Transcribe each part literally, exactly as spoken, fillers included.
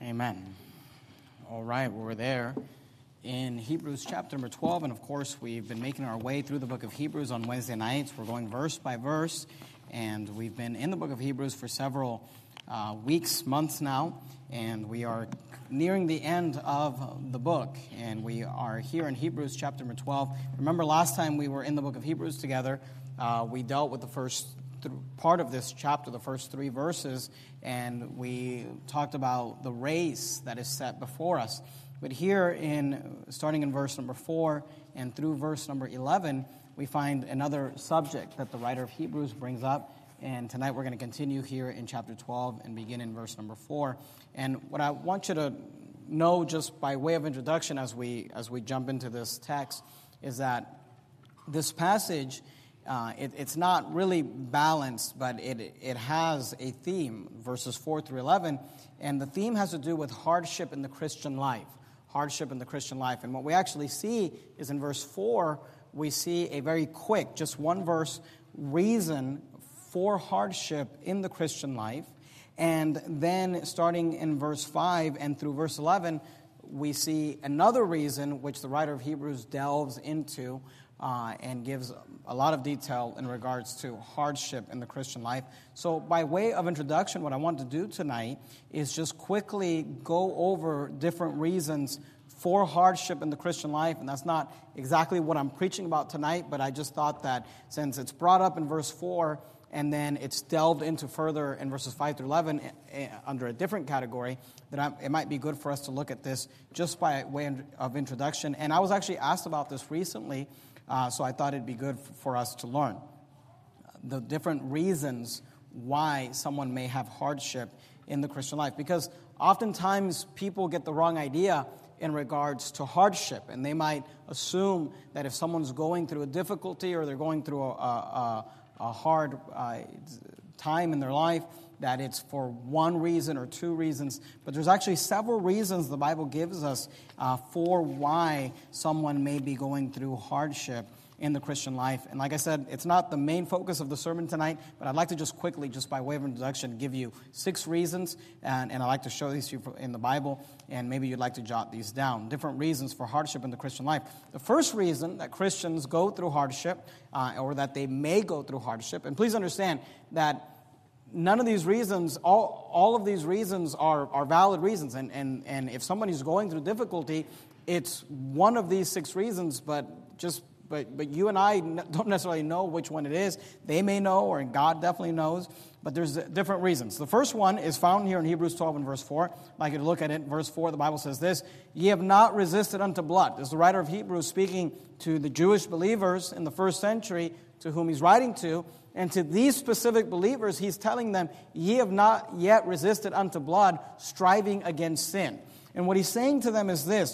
Amen. All right, well, we're there in Hebrews chapter number twelve, and of course we've been making our way through the book of Hebrews on Wednesday nights. We're going verse by verse, and we've been in the book of Hebrews for several uh, weeks, months now, and we are nearing the end of the book, and we are here in Hebrews chapter number twelve. Remember last time we were in the book of Hebrews together, uh, we dealt with the first th- part of this chapter, the first three verses, and we talked about the race that is set before us. But here, in starting in verse number four and through verse number eleven, we find another subject that the writer of Hebrews brings up. And tonight we're going to continue here in chapter twelve and begin in verse number four. And what I want you to know, just by way of introduction as we as we jump into this text, is that this passage, uh, it, it's not really balanced, but it it has a theme, verses four through eleven. And the theme has to do with hardship in the Christian life. Hardship in the Christian life. And what we actually see is in verse four, we see a very quick, just one verse, reason for hardship in the Christian life. And then starting in verse five and through verse eleven, we see another reason which the writer of Hebrews delves into uh, and gives a lot of detail in regards to hardship in the Christian life. So by way of introduction, what I want to do tonight is just quickly go over different reasons for hardship in the Christian life. And that's not exactly what I'm preaching about tonight, but I just thought that since it's brought up in verse four, and then it's delved into further in verses five through eleven under a different category, that it might be good for us to look at this just by way of introduction. And I was actually asked about this recently, uh, so I thought it'd be good for us to learn the different reasons why someone may have hardship in the Christian life. Because oftentimes people get the wrong idea in regards to hardship, and they might assume that if someone's going through a difficulty or they're going through a, a, a hard uh, time in their life, that it's for one reason or two reasons. But there's actually several reasons the Bible gives us uh, for why someone may be going through hardship in the Christian life. And like I said, it's not the main focus of the sermon tonight, but I'd like to just quickly, just by way of introduction, give you six reasons, and, and I'd like to show these to you in the Bible, and maybe you'd like to jot these down. Different reasons for hardship in the Christian life. The first reason that Christians go through hardship, uh, or that they may go through hardship, and please understand that none of these reasons, all, all of these reasons are, are valid reasons, and, and, and if somebody's going through difficulty, it's one of these six reasons, but just But but you and I don't necessarily know which one it is. They may know, or God definitely knows, but there's different reasons. The first one is found here in Hebrews twelve and verse four. I'd like you to look at it. Verse four, the Bible says this: "Ye have not resisted unto blood." This is the writer of Hebrews speaking to the Jewish believers in the first century to whom he's writing to. And to these specific believers, he's telling them, "Ye have not yet resisted unto blood, striving against sin." And what he's saying to them is this: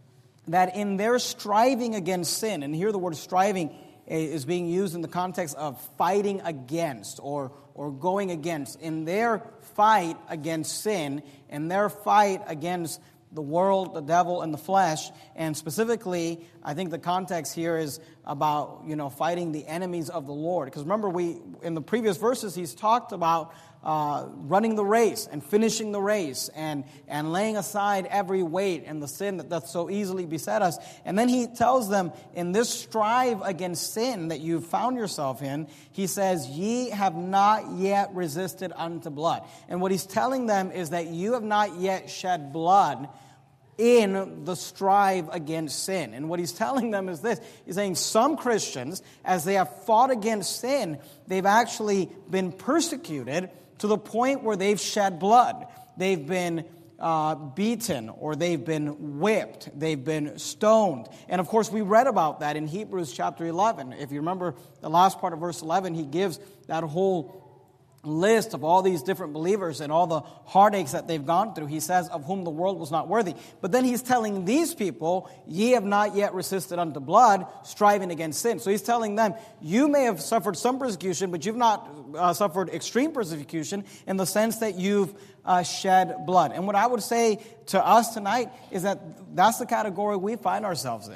that in their striving against sin, and here the word striving is being used in the context of fighting against or, or going against. In their fight against sin, in their fight against the world, the devil, and the flesh, and specifically, I think the context here is about, you know, fighting the enemies of the Lord. Because remember, we in the previous verses, he's talked about Uh, running the race and finishing the race and, and laying aside every weight and the sin that doth so easily beset us. And then he tells them, in this strive against sin that you've found yourself in, he says, "Ye have not yet resisted unto blood." And what he's telling them is that you have not yet shed blood in the strive against sin. And what he's telling them is this: he's saying some Christians, as they have fought against sin, they've actually been persecuted to the point where they've shed blood. They've been uh, beaten, or they've been whipped. They've been stoned. And of course, we read about that in Hebrews chapter eleven. If you remember the last part of verse eleven, he gives that whole list of all these different believers and all the heartaches that they've gone through. He says, "Of whom the world was not worthy." But then he's telling these people, "Ye have not yet resisted unto blood, striving against sin." So he's telling them, you may have suffered some persecution, but you've not uh, suffered extreme persecution in the sense that you've uh, shed blood. And what I would say to us tonight is that that's the category we find ourselves in.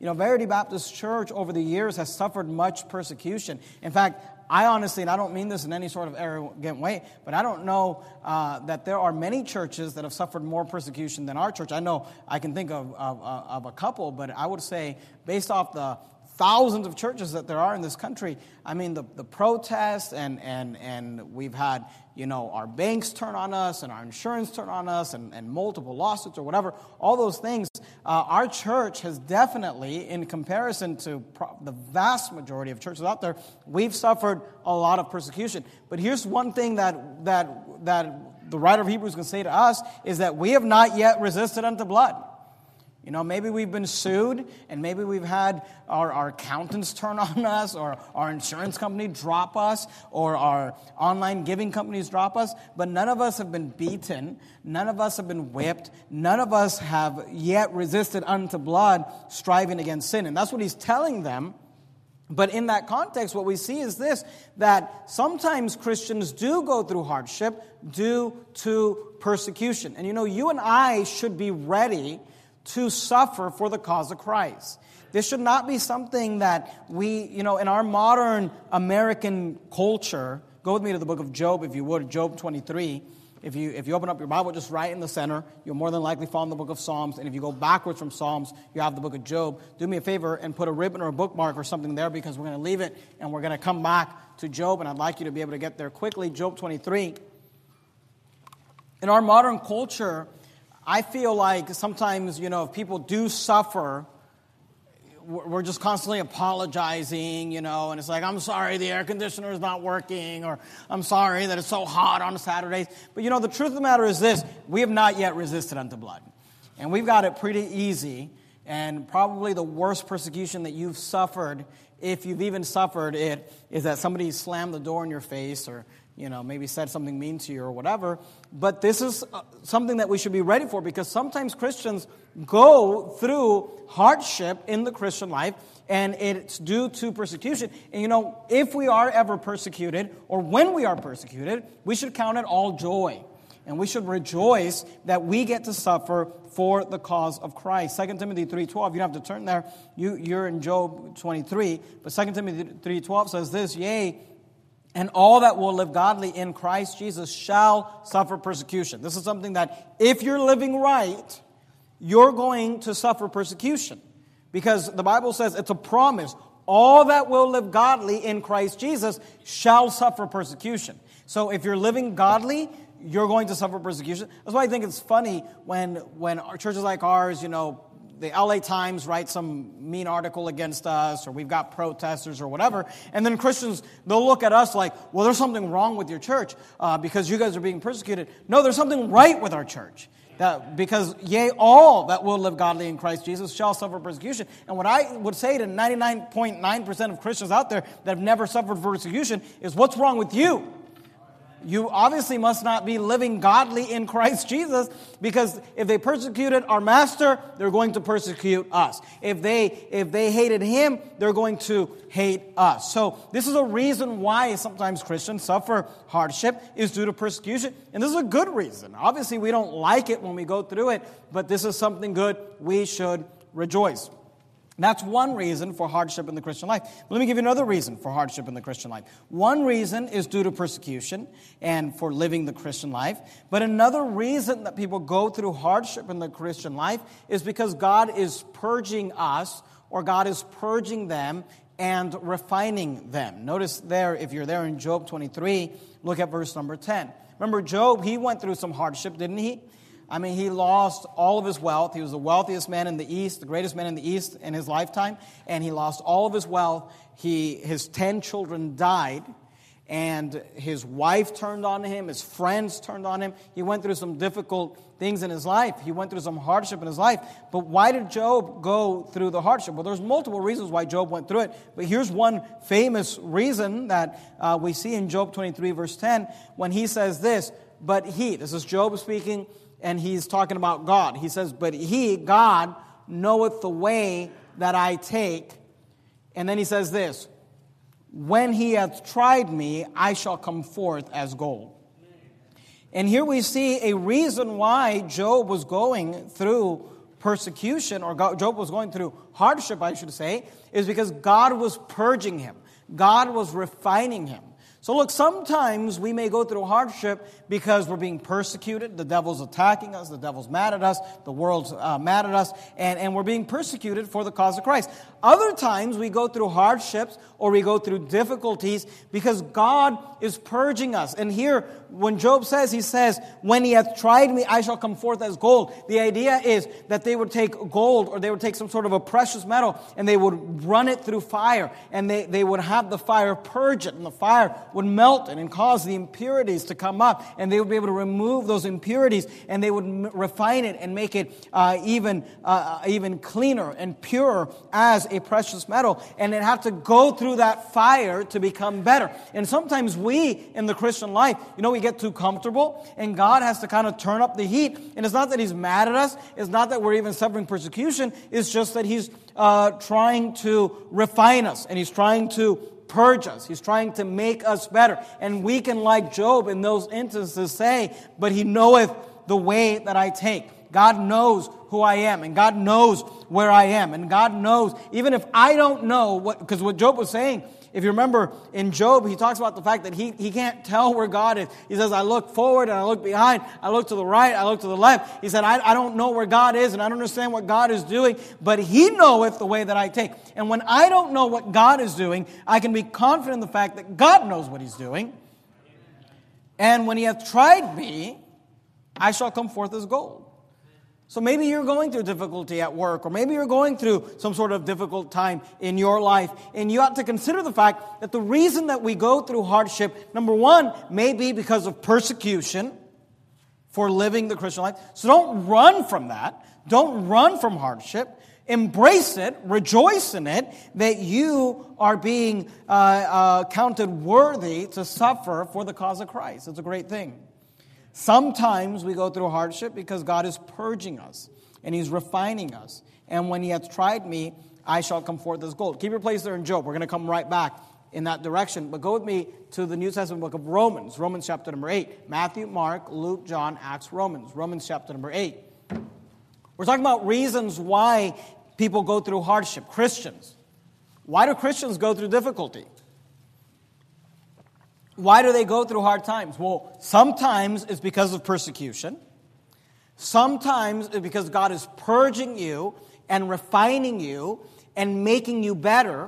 You know, Verity Baptist Church over the years has suffered much persecution. In fact, I honestly, and I don't mean this in any sort of arrogant way, but I don't know uh, that there are many churches that have suffered more persecution than our church. I know I can think of, of, of a couple, but I would say based off the thousands of churches that there are in this country, I mean, the, the protests and, and, and we've had, you know, our banks turn on us and our insurance turn on us and, and multiple lawsuits or whatever, all those things. Uh, our church has definitely, in comparison to pro- the vast majority of churches out there, we've suffered a lot of persecution. But here's one thing that that that the writer of Hebrews can say to us is that we have not yet resisted unto blood. You know, maybe we've been sued, and maybe we've had our, our accountants turn on us, or our insurance company drop us, or our online giving companies drop us, but none of us have been beaten, none of us have been whipped, none of us have yet resisted unto blood, striving against sin. And that's what he's telling them. But in that context, what we see is this, that sometimes Christians do go through hardship due to persecution. And you know, you and I should be ready to suffer for the cause of Christ. This should not be something that we, you know, in our modern American culture. Go with me to the book of Job, if you would, Job twenty-three. If you if you open up your Bible just right in the center, you'll more than likely find the book of Psalms. And if you go backwards from Psalms, you have the book of Job. Do me a favor and put a ribbon or a bookmark or something there, because we're going to leave it and we're going to come back to Job. And I'd like you to be able to get there quickly. Job twenty-three. In our modern culture, I feel like sometimes, you know, if people do suffer, we're just constantly apologizing, you know, and it's like, I'm sorry the air conditioner is not working, or I'm sorry that it's so hot on Saturdays. But, you know, the truth of the matter is this: we have not yet resisted unto blood. And we've got it pretty easy, and probably the worst persecution that you've suffered, if you've even suffered it, is that somebody slammed the door in your face, or you know, maybe said something mean to you or whatever. But this is something that we should be ready for, because sometimes Christians go through hardship in the Christian life, and it's due to persecution. And you know, if we are ever persecuted, or when we are persecuted, we should count it all joy. And we should rejoice that we get to suffer for the cause of Christ. Second Timothy three twelve, you don't have to turn there. You, you're in Job twenty-three. But Second Timothy three twelve says this, yea, and all that will live godly in Christ Jesus shall suffer persecution. This is something that if you're living right, you're going to suffer persecution. Because the Bible says it's a promise. All that will live godly in Christ Jesus shall suffer persecution. So if you're living godly, you're going to suffer persecution. That's why I think it's funny when, when churches like ours, you know, the L A Times writes some mean article against us, or we've got protesters or whatever, and then Christians, they'll look at us like, well, there's something wrong with your church uh, because you guys are being persecuted. No, there's something right with our church. That, because, yea, all that will live godly in Christ Jesus shall suffer persecution. And what I would say to ninety-nine point nine percent of Christians out there that have never suffered persecution is, what's wrong with you? You obviously must not be living godly in Christ Jesus, because if they persecuted our master, they're going to persecute us. If they if they hated him, they're going to hate us. So this is a reason why sometimes Christians suffer hardship, is due to persecution. And this is a good reason. Obviously, we don't like it when we go through it, but this is something good. We should rejoice. That's one reason for hardship in the Christian life. But let me give you another reason for hardship in the Christian life. One reason is due to persecution and for living the Christian life. But another reason that people go through hardship in the Christian life is because God is purging us, or God is purging them and refining them. Notice there, if you're there in Job twenty-three, look at verse number ten. Remember, Job, he went through some hardship, didn't he? I mean, he lost all of his wealth. He was the wealthiest man in the East, the greatest man in the East in his lifetime. And he lost all of his wealth. He, his ten children died. And his wife turned on him. His friends turned on him. He went through some difficult things in his life. He went through some hardship in his life. But why did Job go through the hardship? Well, there's multiple reasons why Job went through it. But here's one famous reason that uh, we see in Job twenty-three, verse ten, when he says this, but he, this is Job speaking, and he's talking about God. He says, but he, God, knoweth the way that I take. And then he says this, when he hath tried me, I shall come forth as gold. And here we see a reason why Job was going through persecution, or Job was going through hardship, I should say, is because God was purging him. God was refining him. So look, sometimes we may go through hardship because we're being persecuted. The devil's attacking us. The devil's mad at us. The world's uh, mad at us. And, and we're being persecuted for the cause of Christ. Other times we go through hardships or we go through difficulties because God is purging us. And here, when Job says, he says, when he hath tried me, I shall come forth as gold. The idea is that they would take gold, or they would take some sort of a precious metal, and they would run it through fire. And they, they would have the fire purge it. And the fire would melt it and cause the impurities to come up. And they would be able to remove those impurities. And they would m- refine it and make it uh, even, uh, even cleaner and purer as a precious metal. And it had to go through that fire to become better. And sometimes we, in the Christian life, you know, we get too comfortable, and God has to kind of turn up the heat. And it's not that He's mad at us. It's not that we're even suffering persecution. It's just that He's uh, trying to refine us, and He's trying to purge us. He's trying to make us better. And we can, like Job in those instances, say, but He knoweth the way that I take. God knows who I am, and God knows where I am, and God knows, even if I don't know what, because what Job was saying, if you remember in Job, he talks about the fact that he, he can't tell where God is. He says, I look forward and I look behind, I look to the right, I look to the left. He said, I, I don't know where God is, and I don't understand what God is doing, but He knoweth the way that I take. And when I don't know what God is doing, I can be confident in the fact that God knows what He's doing. And when He hath tried me, I shall come forth as gold. So maybe you're going through difficulty at work, or maybe you're going through some sort of difficult time in your life, and you ought to consider the fact that the reason that we go through hardship, number one, may be because of persecution for living the Christian life. So don't run from that. Don't run from hardship. Embrace it, rejoice in it, that you are being uh, uh, counted worthy to suffer for the cause of Christ. It's a great thing. Sometimes we go through hardship because God is purging us and He's refining us. And when He hath tried me, I shall come forth as gold. Keep your place there in Job. We're going to come right back in that direction. But go with me to the New Testament book of Romans. Romans chapter number eight. Matthew, Mark, Luke, John, Acts, Romans. Romans chapter number eight. We're talking about reasons why people go through hardship. Christians. Why do Christians go through difficulty? Why do they go through hard times? Well, sometimes it's because of persecution. Sometimes it's because God is purging you and refining you and making you better.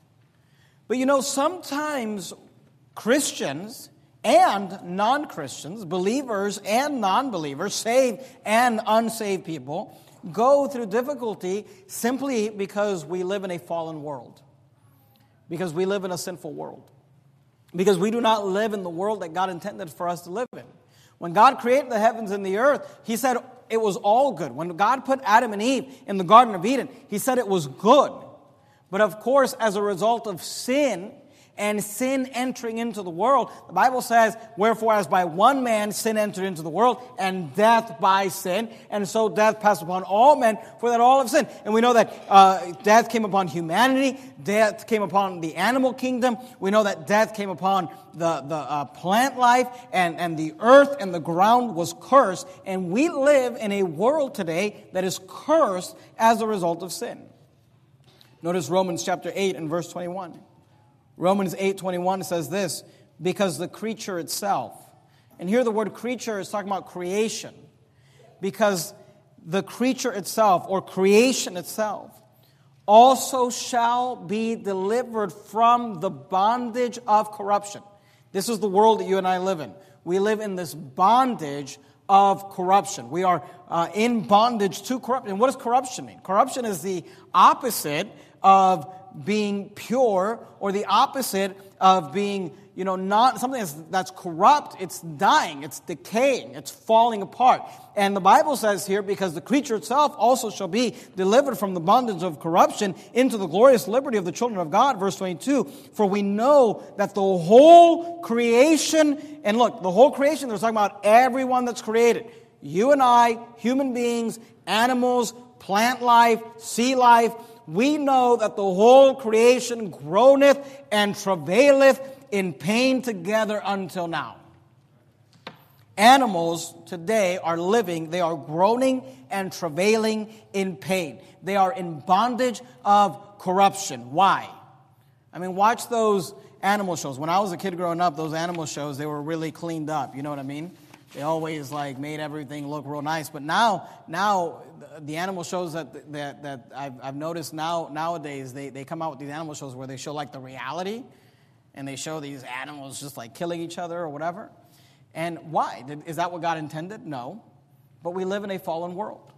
But you know, sometimes Christians and non-Christians, believers and non-believers, saved and unsaved people, go through difficulty simply because we live in a fallen world. Because we live in a sinful world. Because we do not live in the world that God intended for us to live in. When God created the heavens and the earth, He said it was all good. When God put Adam and Eve in the Garden of Eden, He said it was good. But of course, as a result of sin, and sin entering into the world, the Bible says, wherefore as by one man sin entered into the world, and death by sin, and so death passed upon all men, for that all have sinned. And we know that uh, death came upon humanity, death came upon the animal kingdom, we know that death came upon the, the uh, plant life, and, and the earth and the ground was cursed, and we live in a world today that is cursed as a result of sin. Notice Romans chapter eight and verse twenty-one. Romans eight twenty-one says this, because the creature itself, and here the word creature is talking about creation, because the creature itself, or creation itself, also shall be delivered from the bondage of corruption. This is the world that you and I live in. We live in this bondage of corruption. We are uh, in bondage to corruption. And what does corruption mean? Corruption is the opposite of being pure, or the opposite of being, you know, not something that's, that's corrupt. It's dying, it's decaying, it's falling apart. And the Bible says here, because the creature itself also shall be delivered from the bondage of corruption into the glorious liberty of the children of God. Verse twenty-two, for we know that the whole creation, and look, the whole creation, they're talking about everyone that's created. You and I, human beings, animals, plant life, sea life, we know that the whole creation groaneth and travaileth in pain together until now. Animals today are living, they are groaning and travailing in pain. They are in bondage of corruption. Why? I mean, watch those animal shows. When I was a kid growing up, those animal shows, they were really cleaned up. You know what I mean? They always like made everything look real nice. But now, now the animal shows that that that I've, I've noticed now nowadays, they, they come out with these animal shows where they show like the reality, and they show these animals just like killing each other or whatever. And why? Is that what God intended? No. But we live in a fallen world.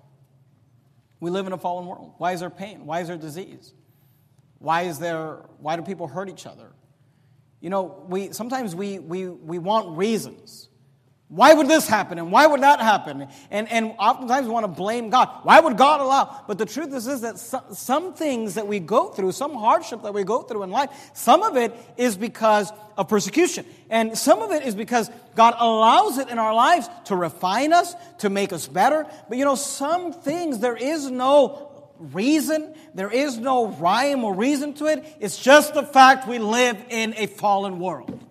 We live in a fallen world. Why is there pain? Why is there disease? Why is there? Why do people hurt each other? You know, we sometimes we we we want reasons. Why would this happen? And why would that happen? And and oftentimes we want to blame God. Why would God allow? But the truth is, is that some, some things that we go through, some hardship that we go through in life, some of it is because of persecution. And some of it is because God allows it in our lives to refine us, to make us better. But you know, some things, there is no reason, there is no rhyme or reason to it. It's just the fact we live in a fallen world.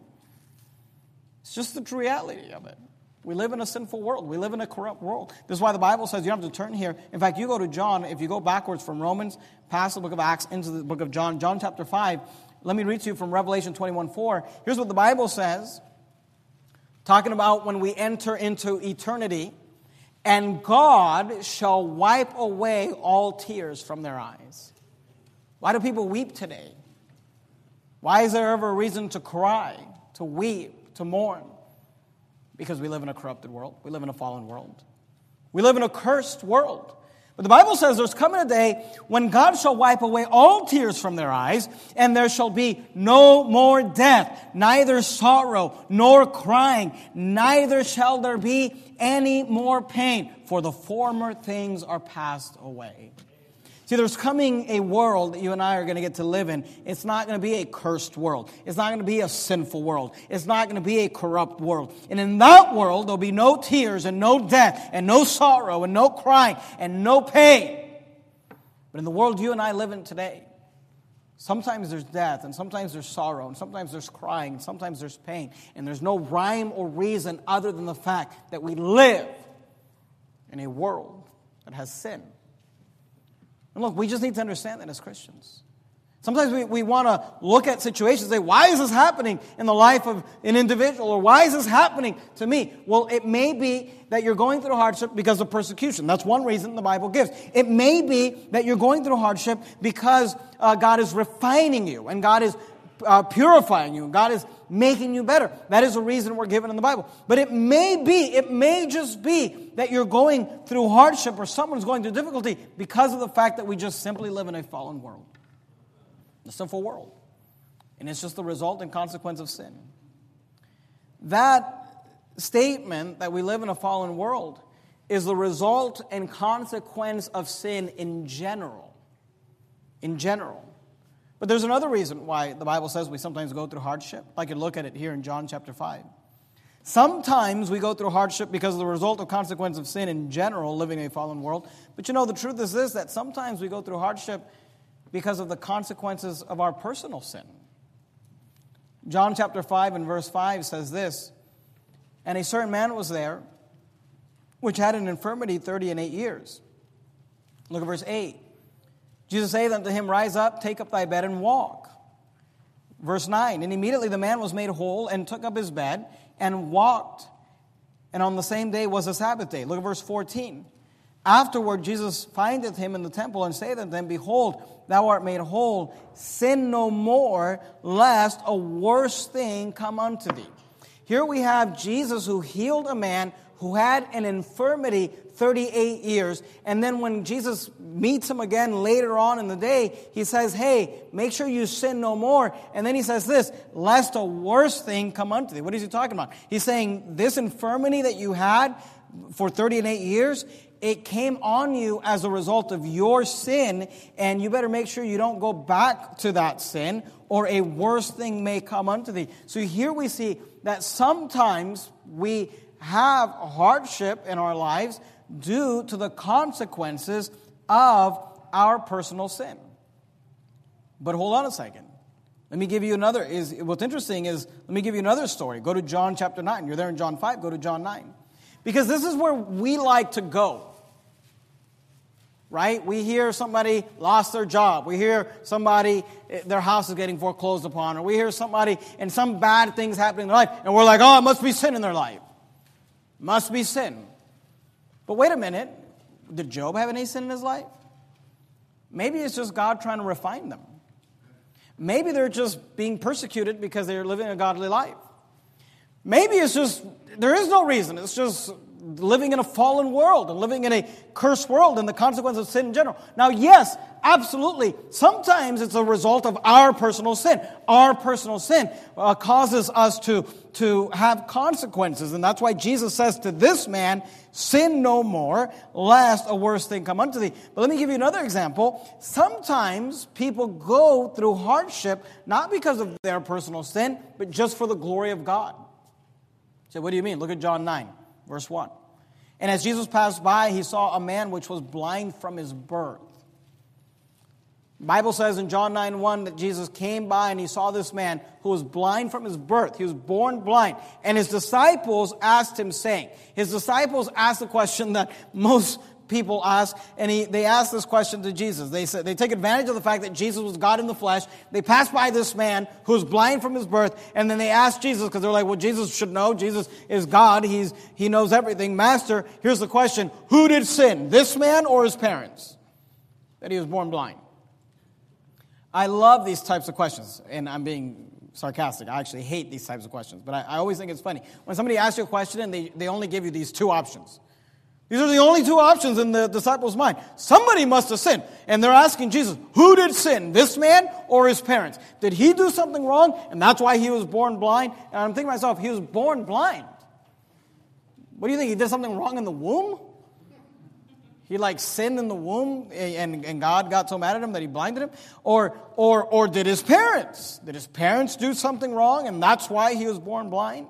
It's just the true reality of it. We live in a sinful world. We live in a corrupt world. This is why the Bible says you don't have to turn here. In fact, you go to John. If you go backwards from Romans, past the book of Acts, into the book of John, John chapter five, let me read to you from Revelation twenty-one four. Here's what the Bible says, talking about when we enter into eternity. And God shall wipe away all tears from their eyes. Why do people weep today? Why is there ever a reason to cry, to weep, to mourn? Because we live in a corrupted world. We live in a fallen world. We live in a cursed world. But the Bible says there's coming a day when God shall wipe away all tears from their eyes, and there shall be no more death, neither sorrow nor crying, neither shall there be any more pain, for the former things are passed away. See, there's coming a world that you and I are going to get to live in. It's not going to be a cursed world. It's not going to be a sinful world. It's not going to be a corrupt world. And in that world, there'll be no tears and no death and no sorrow and no crying and no pain. But in the world you and I live in today, sometimes there's death and sometimes there's sorrow and sometimes there's crying and sometimes there's pain. And there's no rhyme or reason other than the fact that we live in a world that has sin. And look, we just need to understand that as Christians. Sometimes we, we want to look at situations and say, why is this happening in the life of an individual? Or why is this happening to me? Well, it may be that you're going through hardship because of persecution. That's one reason the Bible gives. It may be that you're going through hardship because uh, God is refining you and God is uh, purifying you and God is making you better. That is a reason we're given in the Bible. But it may be, it may just be that you're going through hardship or someone's going through difficulty because of the fact that we just simply live in a fallen world. A sinful world. And it's just the result and consequence of sin. That statement that we live in a fallen world is the result and consequence of sin in general. In general. But there's another reason why the Bible says we sometimes go through hardship. I could look at it here in John chapter five. Sometimes we go through hardship because of the result of consequence of sin in general, living in a fallen world. But you know, the truth is this, that sometimes we go through hardship because of the consequences of our personal sin. John chapter five and verse five says this, and a certain man was there, which had an infirmity thirty and eight years. Look at verse eight. Jesus saith unto him, rise up, take up thy bed, and walk. Verse nine, and immediately the man was made whole, and took up his bed, and walked. And on the same day was a Sabbath day. Look at verse fourteen. Afterward Jesus findeth him in the temple, and saith unto him, behold, thou art made whole, sin no more, lest a worse thing come unto thee. Here we have Jesus who healed a man who had an infirmity thirty-eight years. And then when Jesus meets him again later on in the day, he says, hey, make sure you sin no more. And then he says this, lest a worse thing come unto thee. What is he talking about? He's saying this infirmity that you had for thirty-eight years, it came on you as a result of your sin, and you better make sure you don't go back to that sin, or a worse thing may come unto thee. So here we see that sometimes we have hardship in our lives due to the consequences of our personal sin. But hold on a second. Let me give you another. Is what's interesting is, let me give you another story. Go to John chapter nine. You're there in John five. Go to John nine. Because this is where we like to go. Right? We hear somebody lost their job. We hear somebody, their house is getting foreclosed upon. Or we hear somebody and some bad things happening in their life. And we're like, oh, it must be sin in their life. Must be sin. But wait a minute. Did Job have any sin in his life? Maybe it's just God trying to refine them. Maybe they're just being persecuted because they're living a godly life. Maybe it's just, there is no reason. It's just living in a fallen world and living in a cursed world and the consequence of sin in general. Now, yes, absolutely. Sometimes it's a result of our personal sin. Our personal sin uh, causes us to, to have consequences. And that's why Jesus says to this man, sin no more, lest a worse thing come unto thee. But let me give you another example. Sometimes people go through hardship, not because of their personal sin, but just for the glory of God. So what do you mean? Look at John nine. Verse one. And as Jesus passed by, he saw a man which was blind from his birth. The Bible says in John nine one that Jesus came by and he saw this man who was blind from his birth. He was born blind. And his disciples asked him, saying, his disciples asked the question that most people ask, and he, they asked this question to Jesus. They said they take advantage of the fact that Jesus was God in the flesh. They passed by this man who was blind from his birth, and then they asked Jesus, because they're like, well, Jesus should know. Jesus is God. He's He knows everything. Master, here's the question. Who did sin, this man or his parents, that he was born blind? I love these types of questions, and I'm being sarcastic. I actually hate these types of questions, but I, I always think it's funny. When somebody asks you a question and they, they only give you these two options. These are the only two options in the disciples' mind. Somebody must have sinned. And they're asking Jesus, who did sin, this man or his parents? Did he do something wrong, and that's why he was born blind? And I'm thinking to myself, he was born blind. What do you think? He did something wrong in the womb? He like sinned in the womb, and, and God got so mad at him that he blinded him? Or, or, or did his parents? Did his parents do something wrong, and that's why he was born blind?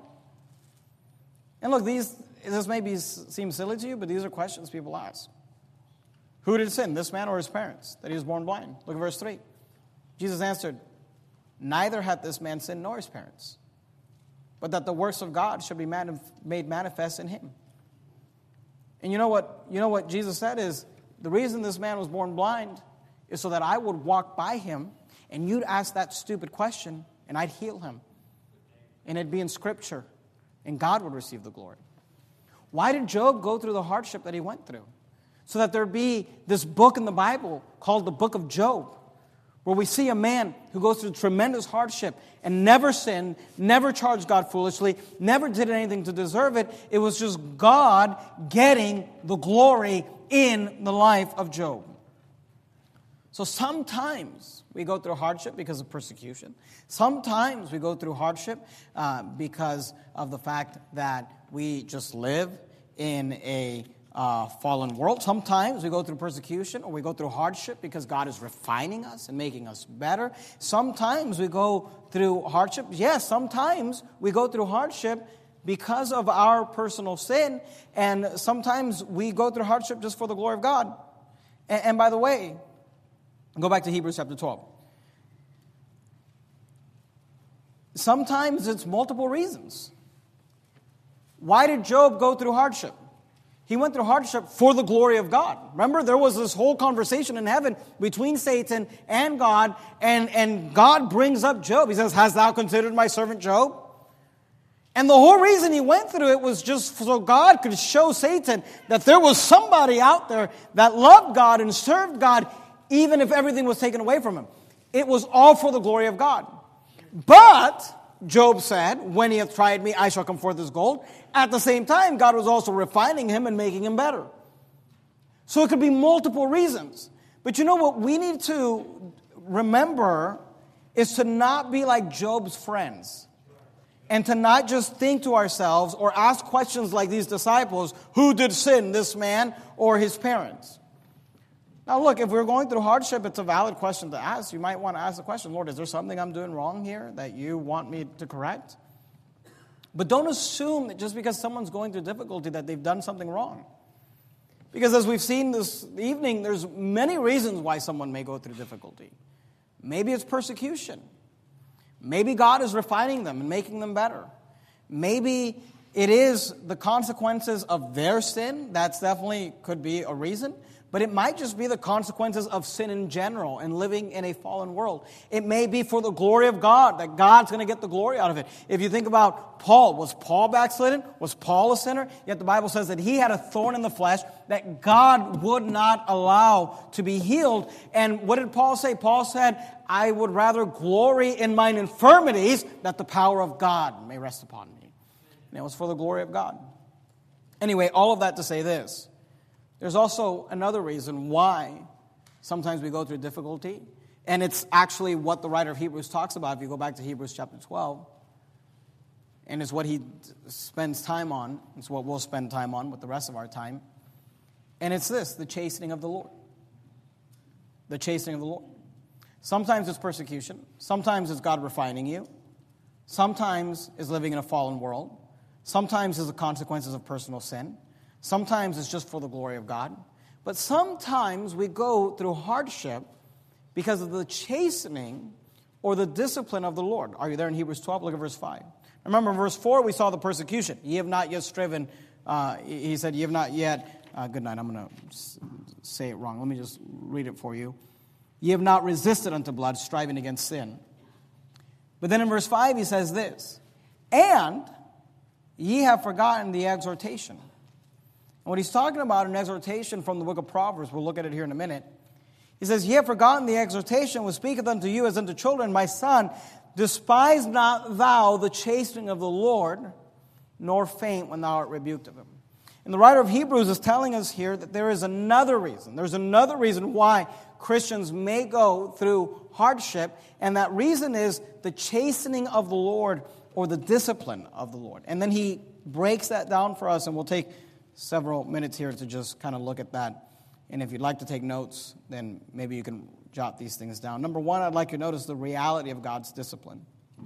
And look, these... This may be, seem silly to you, but these are questions people ask. Who did sin, this man or his parents, that he was born blind? Look at verse three. Jesus answered, neither hath this man sinned nor his parents, but that the works of God should be manif- made manifest in him. And you know what? You know what Jesus said is, the reason this man was born blind is so that I would walk by him, and you'd ask that stupid question, and I'd heal him. And it'd be in Scripture, and God would receive the glory. Why did Job go through the hardship that he went through? So that there'd be this book in the Bible called the Book of Job, where we see a man who goes through tremendous hardship and never sinned, never charged God foolishly, never did anything to deserve it. It was just God getting the glory in the life of Job. So sometimes we go through hardship because of persecution. Sometimes we go through hardship uh, because of the fact that we just live in a uh, fallen world. Sometimes we go through persecution or we go through hardship because God is refining us and making us better. Sometimes we go through hardship. Yes, sometimes we go through hardship because of our personal sin. And sometimes we go through hardship just for the glory of God. And, and by the way, go back to Hebrews chapter twelve. Sometimes it's multiple reasons. Why did Job go through hardship? He went through hardship for the glory of God. Remember, there was this whole conversation in heaven between Satan and God, and, and God brings up Job. He says, hast thou considered my servant Job? And the whole reason he went through it was just so God could show Satan that there was somebody out there that loved God and served God, even if everything was taken away from him. It was all for the glory of God. But Job said, when he hath tried me, I shall come forth as gold. At the same time, God was also refining him and making him better. So it could be multiple reasons. But you know what we need to remember is to not be like Job's friends. And to not just think to ourselves or ask questions like these disciples, who did sin, this man or his parents? Now look, if we're going through hardship, it's a valid question to ask. You might want to ask the question, Lord, is there something I'm doing wrong here that you want me to correct? But don't assume that just because someone's going through difficulty that they've done something wrong. Because as we've seen this evening, there's many reasons why someone may go through difficulty. Maybe it's persecution. Maybe God is refining them and making them better. Maybe it is the consequences of their sin. That's definitely could be a reason. But it might just be the consequences of sin in general and living in a fallen world. It may be for the glory of God, that God's going to get the glory out of it. If you think about Paul, was Paul backslidden? Was Paul a sinner? Yet the Bible says that he had a thorn in the flesh that God would not allow to be healed. And what did Paul say? Paul said, I would rather glory in mine infirmities that the power of God may rest upon me. And it was for the glory of God. Anyway, all of that to say this. There's also another reason why sometimes we go through difficulty, and it's actually what the writer of Hebrews talks about if you go back to Hebrews chapter twelve, and it's what he spends time on. It's what we'll spend time on with the rest of our time, and it's this, the chastening of the Lord. The chastening of the Lord. Sometimes it's persecution. Sometimes it's God refining you. Sometimes it's living in a fallen world. Sometimes it's the consequences of personal sin. Sometimes it's just for the glory of God. But sometimes we go through hardship because of the chastening or the discipline of the Lord. Are you there in Hebrews twelve? Look at verse five. Remember in verse four we saw the persecution. Ye have not yet striven. Uh, he said, ye have not yet. Uh, good night. I'm going to say it wrong. Let me just read it for you. Ye have not resisted unto blood, striving against sin. But then in verse five he says this. And ye have forgotten the exhortation. What he's talking about, an exhortation from the book of Proverbs, we'll look at it here in a minute. He says, ye have forgotten the exhortation which speaketh unto you as unto children. My son, despise not thou the chastening of the Lord, nor faint when thou art rebuked of him. And the writer of Hebrews is telling us here that there is another reason. There's another reason why Christians may go through hardship, and that reason is the chastening of the Lord or the discipline of the Lord. And then he breaks that down for us, and we'll take several minutes here to just kind of look at that. And if you'd like to take notes, then maybe you can jot these things down. Number one, I'd like you to notice the reality of God's discipline.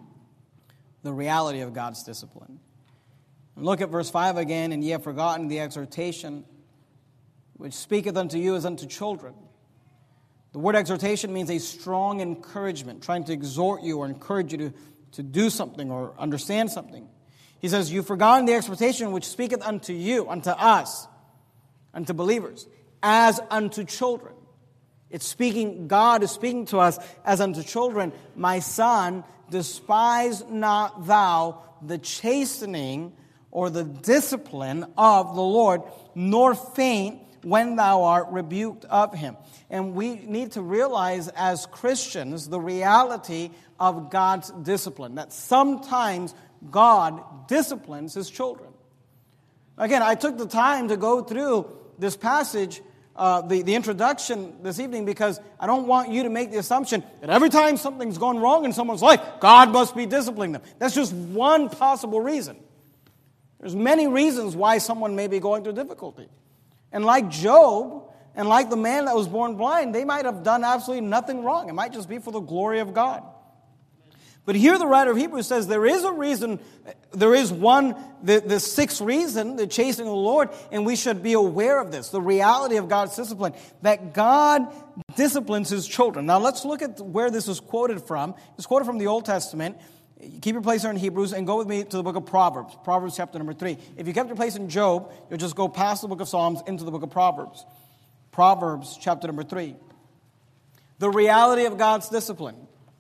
The reality of God's discipline. And look at verse five again. And ye have forgotten the exhortation which speaketh unto you as unto children. The word exhortation means a strong encouragement, trying to exhort you or encourage you to, to do something or understand something. He says, you've forgotten the exhortation which speaketh unto you, unto us, unto believers, as unto children. It's speaking, God is speaking to us as unto children. My son, despise not thou the chastening or the discipline of the Lord, nor faint when thou art rebuked of him. And we need to realize as Christians the reality of God's discipline, that sometimes God disciplines his children. Again, I took the time to go through this passage, uh, the, the introduction this evening, because I don't want you to make the assumption that every time something's gone wrong in someone's life, God must be disciplining them. That's just one possible reason. There's many reasons why someone may be going through difficulty. And like Job, and like the man that was born blind, they might have done absolutely nothing wrong. It might just be for the glory of God. But here the writer of Hebrews says there is a reason, there is one, the, the sixth reason, the chastening of the Lord, and we should be aware of this, the reality of God's discipline, that God disciplines his children. Now let's look at where this is quoted from. It's quoted from the Old Testament. Keep your place there in Hebrews and go with me to the book of Proverbs, Proverbs chapter number three. If you kept your place in Job, you'll just go past the book of Psalms into the book of Proverbs. Proverbs chapter number three. The reality of God's discipline.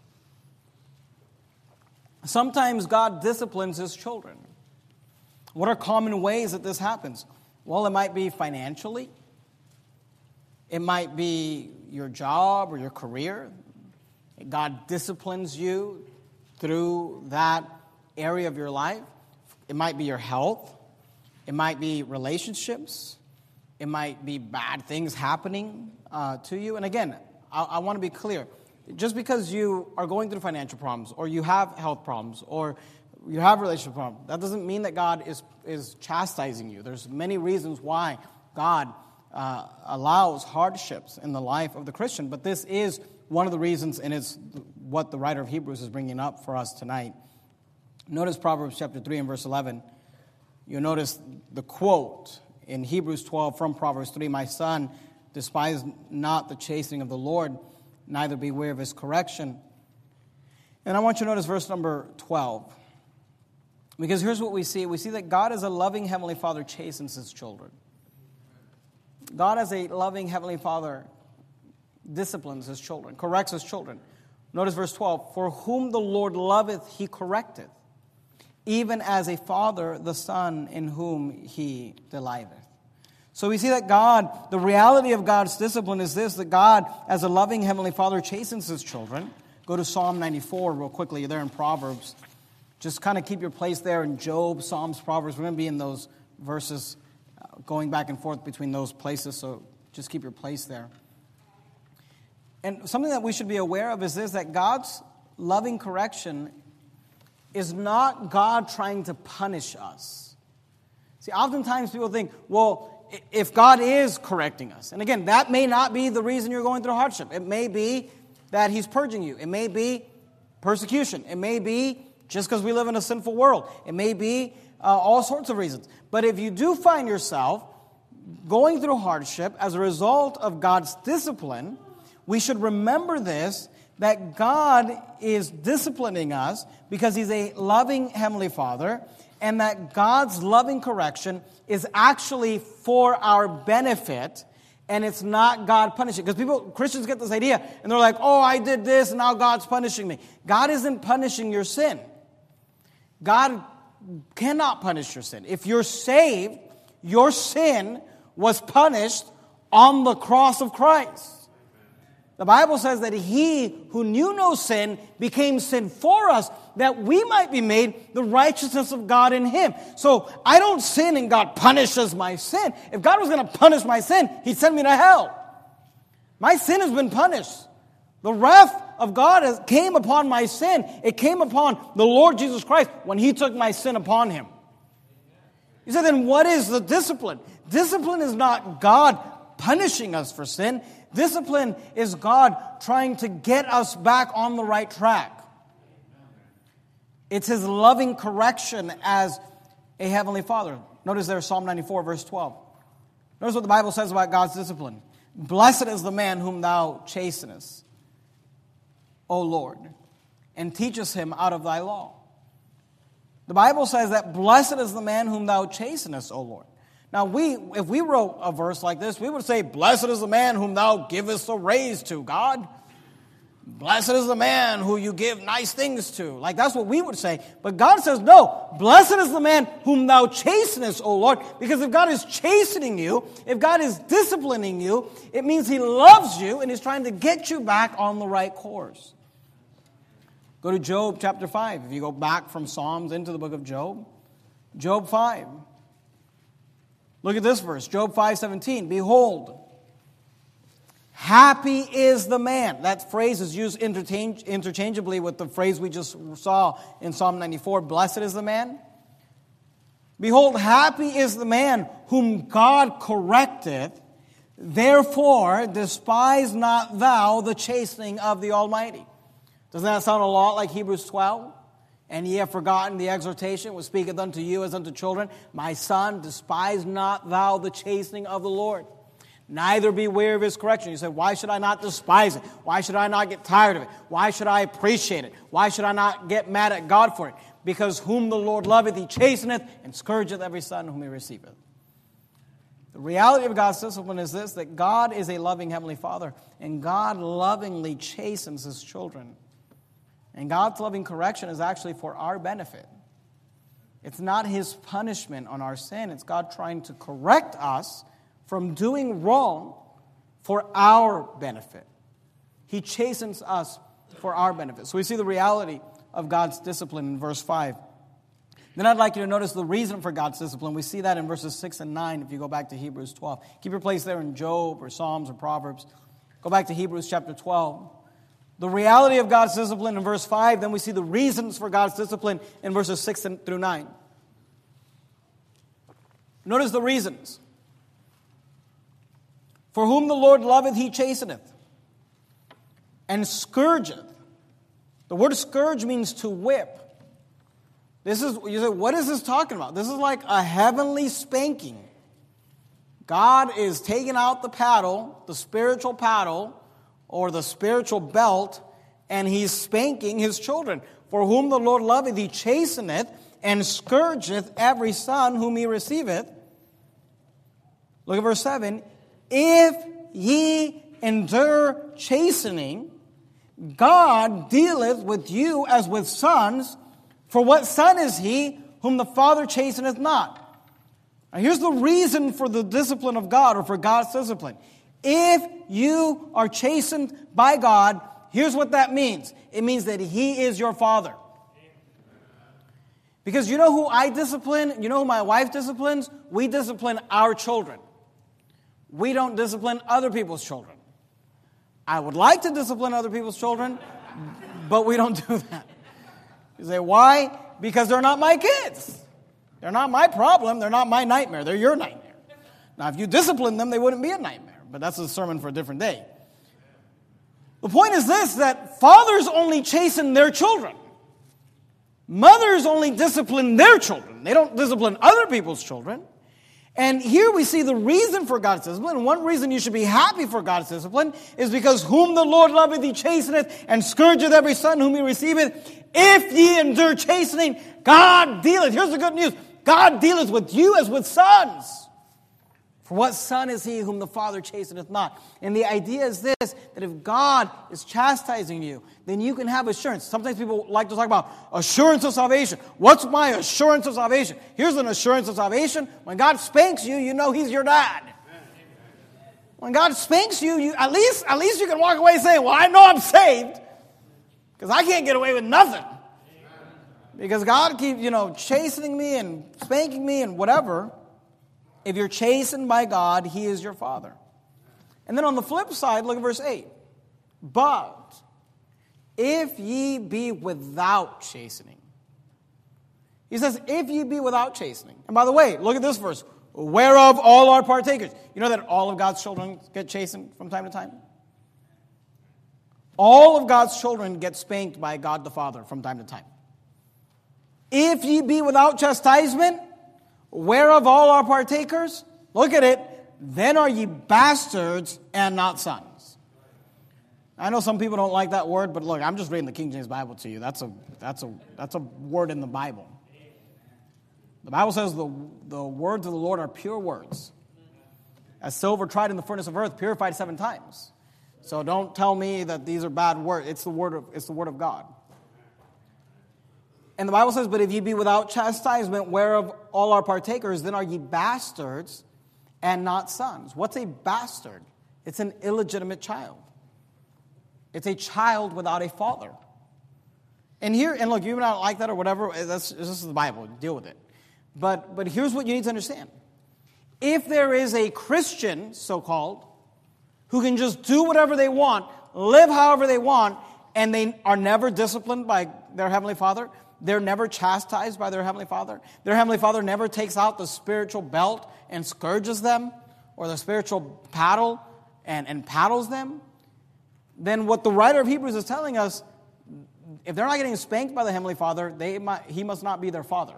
Sometimes God disciplines his children. What are common ways that this happens? Well, it might be financially. It might be your job or your career. God disciplines you through that area of your life. It might be your health. It might be relationships. It might be bad things happening uh, to you. And again, I, I want to be clear. Just because you are going through financial problems or you have health problems or you have relationship problems, that doesn't mean that God is, is chastising you. There's many reasons why God uh, allows hardships in the life of the Christian, but this is one of the reasons, and it's what the writer of Hebrews is bringing up for us tonight. Notice Proverbs chapter three and verse eleven. You'll notice the quote in Hebrews twelve from Proverbs three, my son, despise not the chastening of the Lord, neither beware of his correction. And I want you to notice verse number twelve. Because here's what we see. We see that God as a loving Heavenly Father chastens His children. God as a loving Heavenly Father disciplines His children, corrects His children. Notice verse twelve. For whom the Lord loveth, He correcteth, even as a father the son in whom He delighteth. So we see that God, the reality of God's discipline is this, that God as a loving Heavenly Father chastens His children. Go to Psalm ninety-four real quickly. You're there in Proverbs. Just kind of keep your place there in Job, Psalms, Proverbs. We're going to be in those verses, uh, going back and forth between those places, so just keep your place there. And something that we should be aware of is this, that God's loving correction is not God trying to punish us. See, oftentimes people think, well, if God is correcting us, and again, that may not be the reason you're going through hardship. It may be that He's purging you. It may be persecution. It may be just because we live in a sinful world. It may be uh, all sorts of reasons. But if you do find yourself going through hardship as a result of God's discipline, we should remember this, that God is disciplining us because He's a loving Heavenly Father, and that God's loving correction is actually for our benefit, and it's not God punishing. Because people, Christians get this idea, and they're like, oh, I did this, and now God's punishing me. God isn't punishing your sin. God cannot punish your sin. If you're saved, your sin was punished on the cross of Christ. The Bible says that He who knew no sin became sin for us, that we might be made the righteousness of God in Him. So I don't sin and God punishes my sin. If God was going to punish my sin, He'd send me to hell. My sin has been punished. The wrath of God has came upon my sin. It came upon the Lord Jesus Christ when He took my sin upon Him. You say, then what is the discipline? Discipline is not God punishing us for sin. Discipline is God trying to get us back on the right track. It's His loving correction as a Heavenly Father. Notice there, Psalm ninety-four, verse twelve. Notice what the Bible says about God's discipline. Blessed is the man whom Thou chastenest, O Lord, and teachest him out of Thy law. The Bible says that blessed is the man whom Thou chastenest, O Lord. Now, we, if we wrote a verse like this, we would say, blessed is the man whom Thou givest a raise to, God. Blessed is the man who You give nice things to. Like, that's what we would say. But God says, no, blessed is the man whom Thou chastenest, O Lord. Because if God is chastening you, if God is disciplining you, it means He loves you and He's trying to get you back on the right course. Go to Job chapter five. If you go back from Psalms into the book of Job, Job five. Look at this verse, Job five seventeen. Behold, happy is the man. That phrase is used interchange, interchangeably with the phrase we just saw in Psalm ninety-four. Blessed is the man. Behold, happy is the man whom God correcteth. Therefore, despise not thou the chastening of the Almighty. Doesn't that sound a lot like Hebrews twelve? And ye have forgotten the exhortation which speaketh unto you as unto children. My son, despise not thou the chastening of the Lord. Neither be weary of His correction. You say, why should I not despise it? Why should I not get tired of it? Why should I appreciate it? Why should I not get mad at God for it? Because whom the Lord loveth, He chasteneth, and scourgeth every son whom He receiveth. The reality of God's discipline is this, that God is a loving Heavenly Father, and God lovingly chastens His children. And God's loving correction is actually for our benefit. It's not His punishment on our sin. It's God trying to correct us from doing wrong for our benefit. He chastens us for our benefit. So we see the reality of God's discipline in verse five. Then I'd like you to notice the reason for God's discipline. We see that in verses six and nine if you go back to Hebrews twelve. Keep your place there in Job or Psalms or Proverbs. Go back to Hebrews chapter twelve. The reality of God's discipline in verse five, then we see the reasons for God's discipline in verses six through nine. Notice the reasons. For whom the Lord loveth, He chasteneth, and scourgeth. The word scourge means to whip. This is, you say, what is this talking about? This is like a heavenly spanking. God is taking out the paddle, the spiritual paddle, or the spiritual belt, and he's spanking his children. For whom the Lord loveth, he chasteneth, and scourgeth every son whom he receiveth. Look at verse seven. If ye endure chastening, God dealeth with you as with sons. For what son is he whom the Father chasteneth not? Now here's the reason for the discipline of God, or for God's discipline. If you are chastened by God, here's what that means. It means that he is your father. Because you know who I discipline? You know who my wife disciplines? We discipline our children. We don't discipline other people's children. I would like to discipline other people's children, but we don't do that. You say, why? Because they're not my kids. They're not my problem. They're not my nightmare. They're your nightmare. Now, if you discipline them, they wouldn't be a nightmare. But that's a sermon for a different day. The point is this, that fathers only chasten their children. Mothers only discipline their children. They don't discipline other people's children. And here we see the reason for God's discipline. And one reason you should be happy for God's discipline is because whom the Lord loveth, he chasteneth, and scourgeth every son whom he receiveth. If ye endure chastening, God dealeth. Here's the good news. God dealeth with you as with sons. For what son is he whom the Father chasteneth not? And the idea is this, that if God is chastising you, then you can have assurance. Sometimes people like to talk about assurance of salvation. What's my assurance of salvation? Here's an assurance of salvation. When God spanks you, you know he's your dad. When God spanks you, you at least, at least you can walk away saying, well, I know I'm saved. Because I can't get away with nothing. Because God keeps, you know, chastening me and spanking me and whatever. If you're chastened by God, he is your father. And then on the flip side, look at verse eight. But if ye be without chastening. He says, if ye be without chastening. And by the way, look at this verse. Whereof all are partakers. You know that all of God's children get chastened from time to time? All of God's children get spanked by God the Father from time to time. If ye be without chastisement, whereof all are partakers, look at it, then are ye bastards and not sons. I know some people don't like that word, but look, I'm just reading the King James Bible to you. That's a that's a that's a word in the Bible. The Bible says the, the words of the Lord are pure words. As silver tried in the furnace of earth, purified seven times. So don't tell me that these are bad words. It's the word of it's the word of God. And the Bible says, but if ye be without chastisement, whereof all are partakers, then are ye bastards and not sons. What's a bastard? It's an illegitimate child. It's a child without a father. And here, and look, you may not like that or whatever, that's, this is the Bible, deal with it. But, but here's what you need to understand. If there is a Christian, so-called, who can just do whatever they want, live however they want, and they are never disciplined by their Heavenly Father, they're never chastised by their Heavenly Father. Their Heavenly Father never takes out the spiritual belt and scourges them, or the spiritual paddle and, and paddles them. Then what the writer of Hebrews is telling us, if they're not getting spanked by the Heavenly Father, they might, he must not be their father.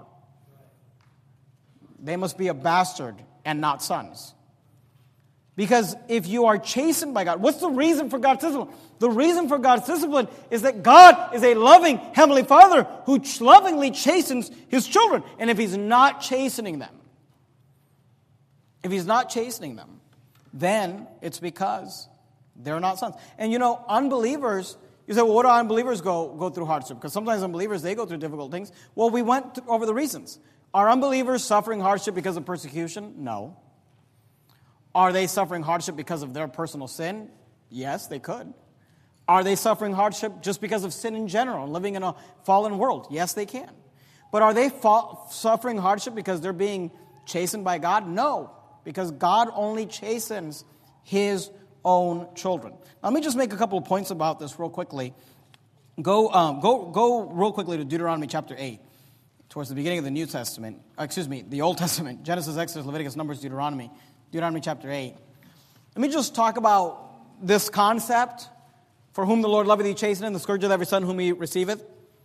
They must be a bastard and not sons. Because if you are chastened by God, what's the reason for God's discipline? The reason for God's discipline is that God is a loving Heavenly Father who lovingly chastens His children. And if He's not chastening them, if He's not chastening them, then it's because they're not sons. And you know, unbelievers, you say, well, what do unbelievers go, go through hardship? Because sometimes unbelievers, they go through difficult things. Well, we went over the reasons. Are unbelievers suffering hardship because of persecution? No. Are they suffering hardship because of their personal sin? Yes, they could. Are they suffering hardship just because of sin in general and living in a fallen world? Yes, they can. But are they fa- suffering hardship because they're being chastened by God? No, because God only chastens His own children. Now, let me just make a couple of points about this real quickly. Go, um, go, go real quickly to Deuteronomy chapter eight, towards the beginning of the New Testament. Excuse me, the Old Testament. Genesis, Exodus, Leviticus, Numbers, Deuteronomy. Deuteronomy chapter eight. Let me just talk about this concept. For whom the Lord loveth, he chasteneth, and the scourge of every son whom he receiveth.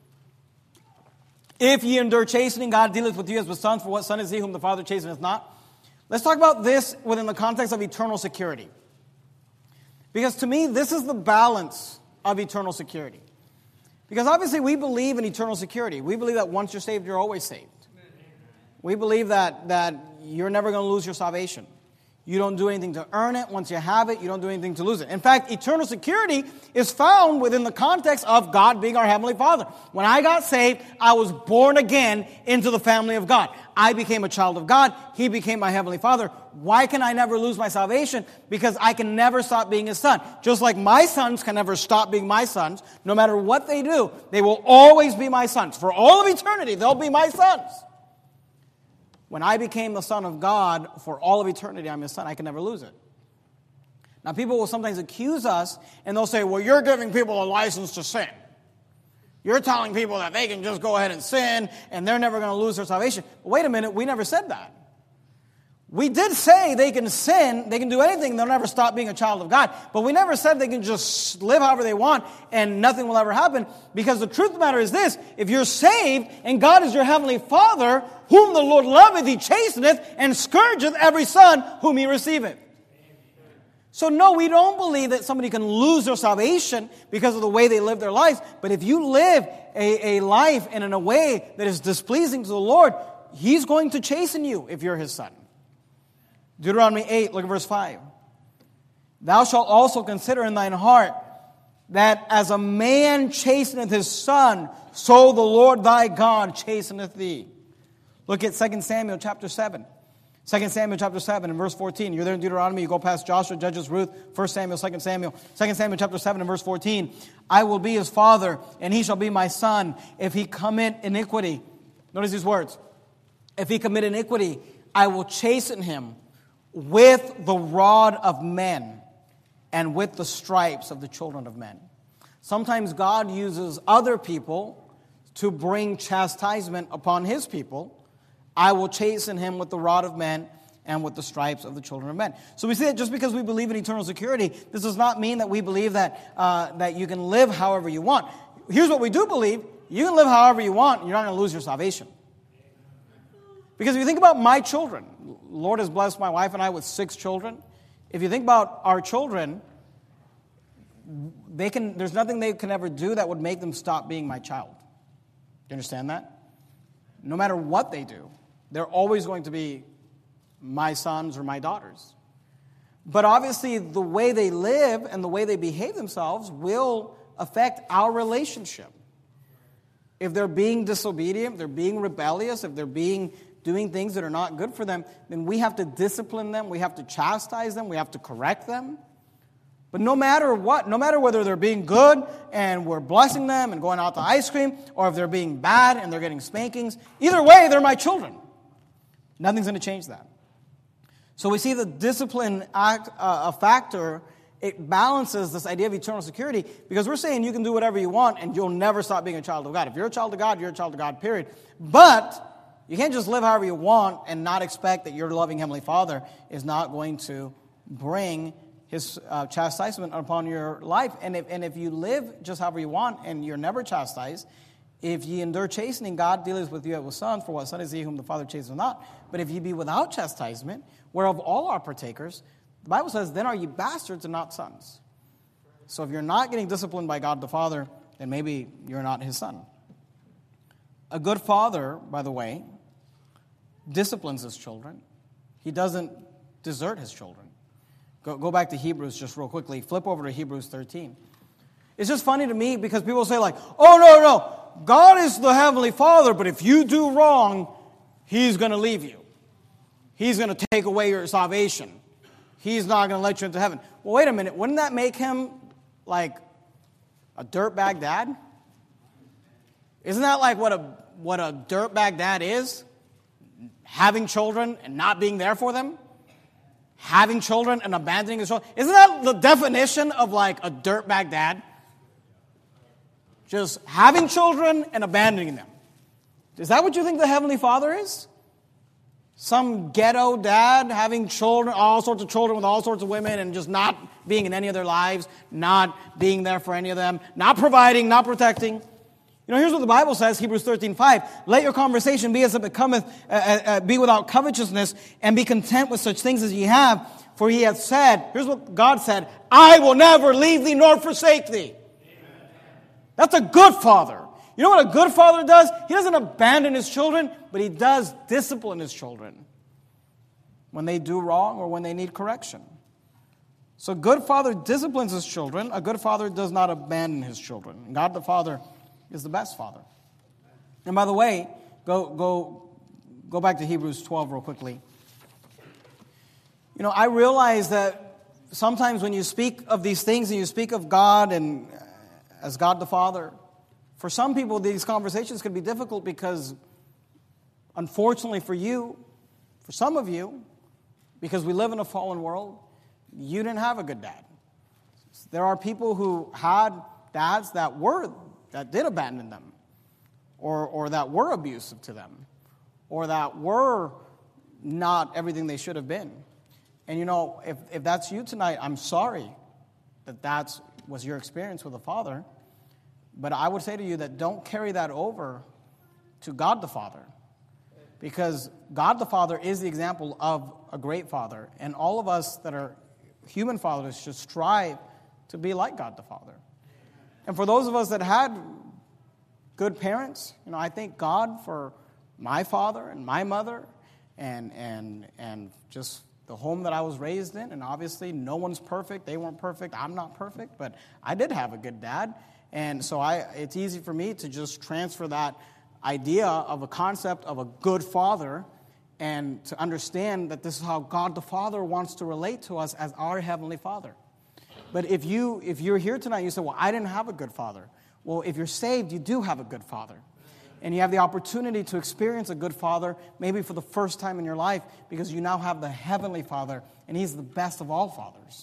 If ye endure chastening, God dealeth with you as with sons. For what son is he whom the Father chasteneth not? Let's talk about this within the context of eternal security. Because to me, this is the balance of eternal security. Because obviously we believe in eternal security. We believe that once you're saved, you're always saved. We believe that, that you're never going to lose your salvation. You don't do anything to earn it. Once you have it, you don't do anything to lose it. In fact, eternal security is found within the context of God being our Heavenly Father. When I got saved, I was born again into the family of God. I became a child of God. He became my Heavenly Father. Why can I never lose my salvation? Because I can never stop being His son. Just like my sons can never stop being my sons, no matter what they do, they will always be my sons. For all of eternity, they'll be my sons. When I became the Son of God, for all of eternity, I'm His son. I can never lose it. Now, people will sometimes accuse us, and they'll say, well, you're giving people a license to sin. You're telling people that they can just go ahead and sin, and they're never going to lose their salvation. But wait a minute, we never said that. We did say they can sin, they can do anything, they'll never stop being a child of God. But we never said they can just live however they want and nothing will ever happen. Because the truth of the matter is this, if you're saved and God is your Heavenly Father, whom the Lord loveth, He chasteneth and scourgeth every son whom He receiveth. So no, we don't believe that somebody can lose their salvation because of the way they live their lives. But if you live a, a life and in a way that is displeasing to the Lord, He's going to chasten you if you're His son. Deuteronomy eight, look at verse five. Thou shalt also consider in thine heart that as a man chasteneth his son, so the Lord thy God chasteneth thee. Look at Second Samuel chapter seven. Second Samuel chapter seven and verse fourteen. You're there in Deuteronomy, you go past Joshua, Judges, Ruth, First Samuel, Second Samuel. Second Samuel chapter seven and verse fourteen. I will be his father, and he shall be my son, if he commit iniquity. Notice these words. If he commit iniquity, I will chasten him with the rod of men and with the stripes of the children of men. Sometimes God uses other people to bring chastisement upon His people. I will chasten him with the rod of men and with the stripes of the children of men. So we see that just because we believe in eternal security, this does not mean that we believe that, uh, that you can live however you want. Here's what we do believe. You can live however you want, and you're not going to lose your salvation. Because if you think about my children, the Lord has blessed my wife and I with six children. If you think about our children, they can. There's nothing they can ever do that would make them stop being my child. Do you understand that? No matter what they do, they're always going to be my sons or my daughters. But obviously, the way they live and the way they behave themselves will affect our relationship. If they're being disobedient, if they're being rebellious, if they're being doing things that are not good for them, then we have to discipline them, we have to chastise them, we have to correct them. But no matter what, no matter whether they're being good and we're blessing them and going out to ice cream, or if they're being bad and they're getting spankings, either way, they're my children. Nothing's going to change that. So we see the discipline act, uh, a factor, it balances this idea of eternal security, because we're saying you can do whatever you want and you'll never stop being a child of God. If you're a child of God, you're a child of God, period. But you can't just live however you want and not expect that your loving Heavenly Father is not going to bring His uh, chastisement upon your life. And if, and if you live just however you want and you're never chastised, if ye endure chastening, God dealeth with you as with sons, for what son is he whom the Father chasteneth not? But if ye be without chastisement, whereof all are partakers, the Bible says, then are ye bastards and not sons. So if you're not getting disciplined by God the Father, then maybe you're not His son. A good father, by the way, disciplines his children. He doesn't desert his children. Go, go back to Hebrews just real quickly. Flip over to Hebrews thirteen. It's just funny to me because people say like, oh, no, no, God is the Heavenly Father, but if you do wrong, He's going to leave you. He's going to take away your salvation. He's not going to let you into heaven. Well, wait a minute. Wouldn't that make Him like a dirtbag dad? Isn't that like what a what a dirtbag dad is? Having children and not being there for them? Having children and abandoning his children? Isn't that the definition of like a dirtbag dad? Just having children and abandoning them. Is that what you think the Heavenly Father is? Some ghetto dad having children, all sorts of children with all sorts of women, and just not being in any of their lives, not being there for any of them, not providing, not protecting. You know, here's what the Bible says, Hebrews thirteen five. Let your conversation be as it becometh, uh, uh, be without covetousness, and be content with such things as ye have. For he hath said, here's what God said, I will never leave thee nor forsake thee. Amen. That's a good father. You know what a good father does? He doesn't abandon his children, but he does discipline his children when they do wrong or when they need correction. So a good father disciplines his children. A good father does not abandon his children. God the Father is the best father. And by the way, go go go back to Hebrews twelve real quickly. You know, I realize that sometimes when you speak of these things and you speak of God and as God the Father, for some people these conversations can be difficult because, unfortunately for you, for some of you, because we live in a fallen world, you didn't have a good dad. There are people who had dads that were, that did abandon them, or, or that were abusive to them, or that were not everything they should have been. And you know, if, if that's you tonight, I'm sorry that that was your experience with a father. But I would say to you that don't carry that over to God the Father. Because God the Father is the example of a great father. And all of us that are human fathers should strive to be like God the Father. And for those of us that had good parents, you know, I thank God for my father and my mother and and and just the home that I was raised in. And obviously no one's perfect. They weren't perfect. I'm not perfect. But I did have a good dad. And so I it's easy for me to just transfer that idea of a concept of a good father and to understand that this is how God the Father wants to relate to us as our Heavenly Father. But if, you, if you're here tonight and you say, well, I didn't have a good father. Well, if you're saved, you do have a good father. And you have the opportunity to experience a good father maybe for the first time in your life because you now have the Heavenly Father, and He's the best of all fathers.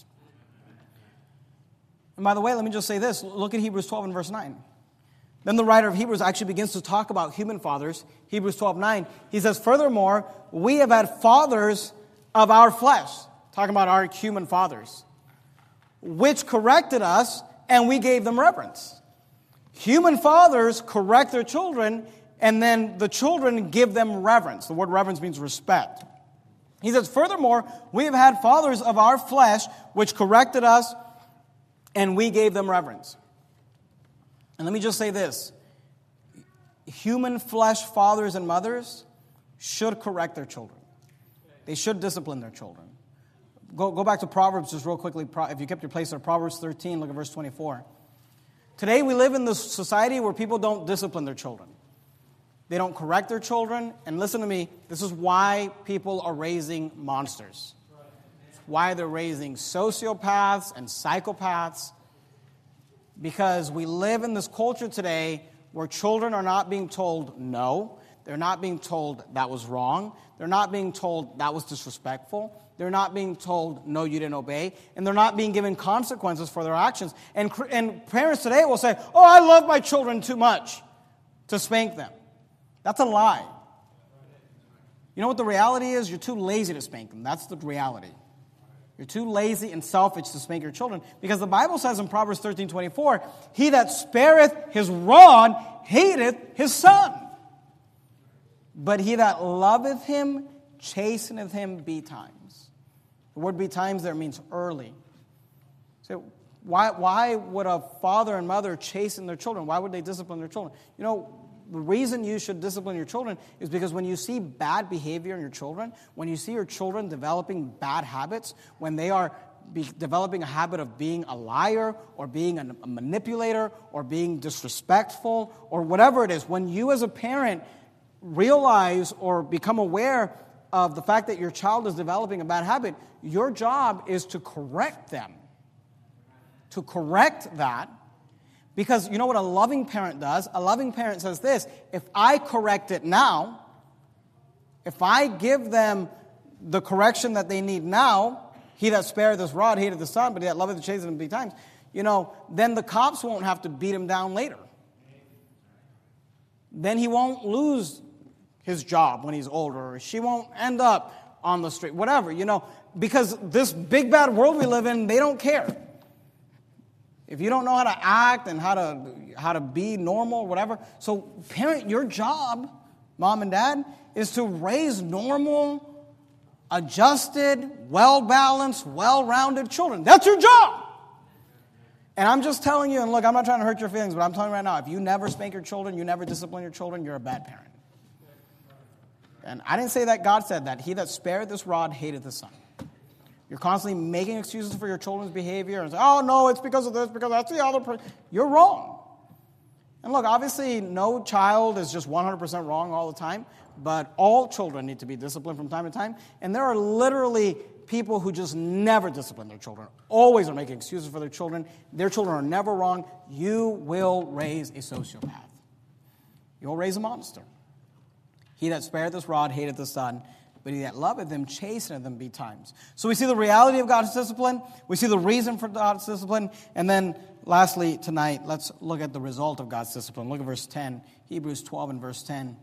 And by the way, let me just say this. Look at Hebrews twelve and verse nine. Then the writer of Hebrews actually begins to talk about human fathers. Hebrews twelve nine. He says, furthermore, we have had fathers of our flesh. Talking about our human fathers. Which corrected us, and we gave them reverence. Human fathers correct their children, and then the children give them reverence. The word reverence means respect. He says, furthermore, we have had fathers of our flesh, which corrected us, and we gave them reverence. And let me just say this. Human flesh fathers and mothers should correct their children. They should discipline their children. Go, go back to Proverbs just real quickly. If you kept your place there, Proverbs thirteen, look at verse twenty-four. Today we live in this society where people don't discipline their children. They don't correct their children. And listen to me, this is why people are raising monsters. It's why they're raising sociopaths and psychopaths. Because we live in this culture today where children are not being told no. They're not being told that was wrong. They're not being told that was disrespectful. They're not being told, no, you didn't obey. And they're not being given consequences for their actions. And, and parents today will say, oh, I love my children too much to spank them. That's a lie. You know what the reality is? You're too lazy to spank them. That's the reality. You're too lazy and selfish to spank your children. Because the Bible says in Proverbs thirteen twenty-four, he that spareth his rod hateth his son. But he that loveth him chasteneth him betimes. The word betimes there means early. So why, why would a father and mother chasten their children? Why would they discipline their children? You know, the reason you should discipline your children is because when you see bad behavior in your children, when you see your children developing bad habits, when they are be developing a habit of being a liar or being a, a manipulator or being disrespectful or whatever it is, when you as a parent realize or become aware of the fact that your child is developing a bad habit, your job is to correct them. To correct that. Because you know what a loving parent does? A loving parent says this, if I correct it now, if I give them the correction that they need now, he that spareth his rod hateth the son, but he that loveth the chasteneth him betimes, you know, then the cops won't have to beat him down later. Then he won't lose his job when he's older, or she won't end up on the street, whatever, you know, because this big bad world we live in, they don't care. If you don't know how to act and how to how to be normal or whatever. So parent, your job, mom and dad, is to raise normal, adjusted, well-balanced, well-rounded children. That's your job. And I'm just telling you, and look, I'm not trying to hurt your feelings, but I'm telling you right now, if you never spank your children, you never discipline your children, you're a bad parent. And I didn't say that, God said that. He that spared this rod hated the son. You're constantly making excuses for your children's behavior and say, oh, no, it's because of this, because that's the other person. You're wrong. And look, obviously, no child is just one hundred percent wrong all the time, but all children need to be disciplined from time to time. And there are literally people who just never discipline their children, always are making excuses for their children. Their children are never wrong. You will raise a sociopath. You'll raise a monster. He that spared this rod hated the son, but he that loveth them chasteneth them betimes. So we see the reality of God's discipline. We see the reason for God's discipline. And then lastly tonight, let's look at the result of God's discipline. Look at verse ten, Hebrews twelve and verse ten.